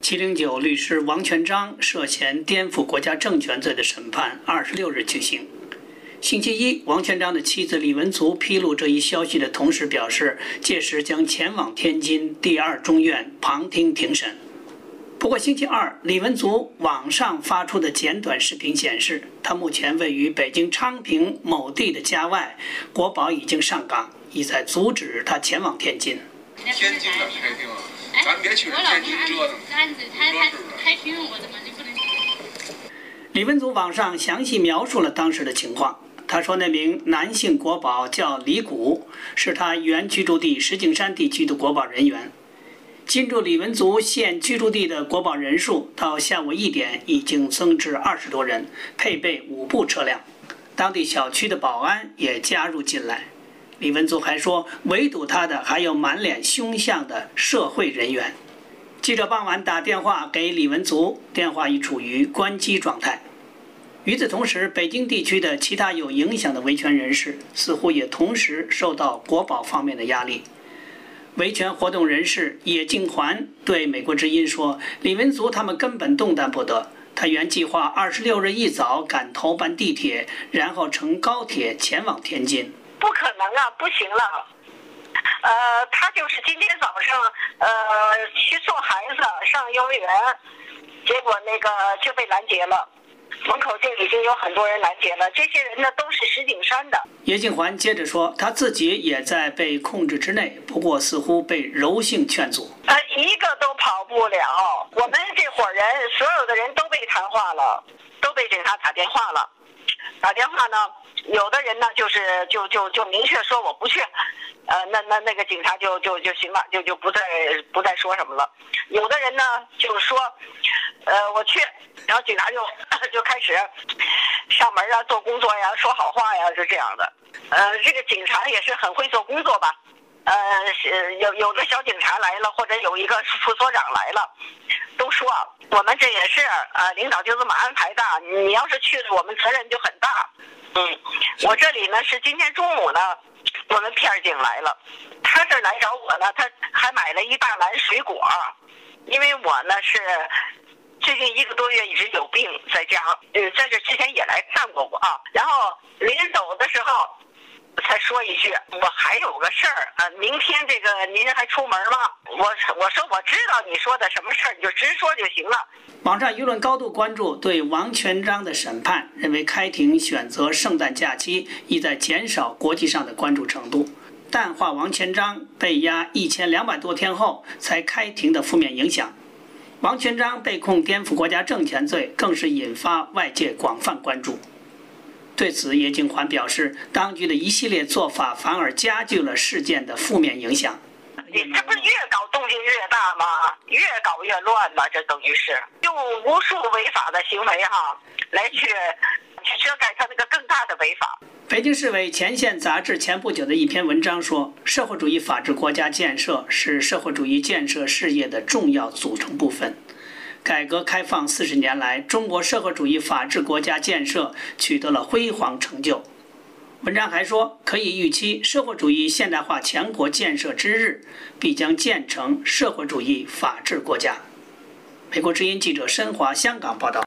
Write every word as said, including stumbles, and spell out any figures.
七零九律师王全璋涉嫌颠覆国家政权罪的审判二十六日举行。星期一，王全璋的妻子李文足披露这一消息的同时表示，届时将前往天津第二中院旁听庭审。不过星期二，李文足网上发出的简短视频显示，他目前位于北京昌平某地的家外，国保已经上岗，意在阻止他前往天津。 天津的开庭啊，咱别去天津折腾。开庭我怎么就不能？ 李文足网上详细描述了当时的情况。他说，那名男性国保叫李谷，是他原居住地石景山地区的国保人员。进驻李文足现居住地的国保人数到下午一点已经增至二十多人，配备五部车辆。当地小区的保安也加入进来。李文足还说，围堵他的还有满脸凶相的社会人员。记者傍晚打电话给李文足，电话已处于关机状态。与此同时，北京地区的其他有影响的维权人士似乎也同时受到国保方面的压力。维权活动人士叶敬环对美国之音说，李文足他们根本动弹不得，他原计划二十六日一早赶头班地铁，然后乘高铁前往天津。 不可能啊，不行了。呃，他就是今天早上呃去送孩子上幼儿园，结果那个就被拦截了。门口就已经有很多人拦截了，这些人呢都是石景山的。 叶敬环接着说，他自己也在被控制之内，不过似乎被柔性劝阻。 呃，一个都跑不了。我们这伙人，所有的人都被谈话了，都被警察打电话了。打电话呢，有的人呢就是就就就明确说我不去，呃，那那那个警察就就就行了，就就不再不再说什么了。有的人呢就是说，呃，我去。然后警察就就开始上门啊，做工作呀，说好话呀，是这样的。呃，这个警察也是很会做工作吧？呃，有有个小警察来了，或者有一个副所长来了，都说我们这也是呃领导就这么安排的，你要是去了，我们责任就很大。嗯，我这里呢是今天中午呢，我们片儿警来了，他这来找我呢，他还买了一大篮水果，因为我呢是。最近一个多月一直有病在家，呃，在这之前也来看过我啊。然后临走的时候才说一句，我还有个事儿啊，明天这个您还出门吗？我我说我知道你说的什么事儿，你就直说就行了。 网上舆论高度关注对王全璋的审判，认为开庭选择圣诞假期，意在减少国际上的关注程度，淡化王全璋被押一千两百多天后才开庭的负面影响。王全璋被控颠覆国家政权罪，更是引发外界广泛关注。对此，叶敬环表示，当局的一系列做法反而加剧了事件的负面影响。 你这不是越搞动静越大吗？越搞越乱嘛，这等于是用无数违法的行为哈来去去遮盖他那个更大的违法。 北京市委前线杂志前不久的一篇文章说，社会主义法治国家建设是社会主义建设事业的重要组成部分。改革开放四十年来，中国社会主义法治国家建设取得了辉煌成就。文章还说，可以预期社会主义现代化强国建设之日，必将建成社会主义法治国家。美国之音记者申华香港报道。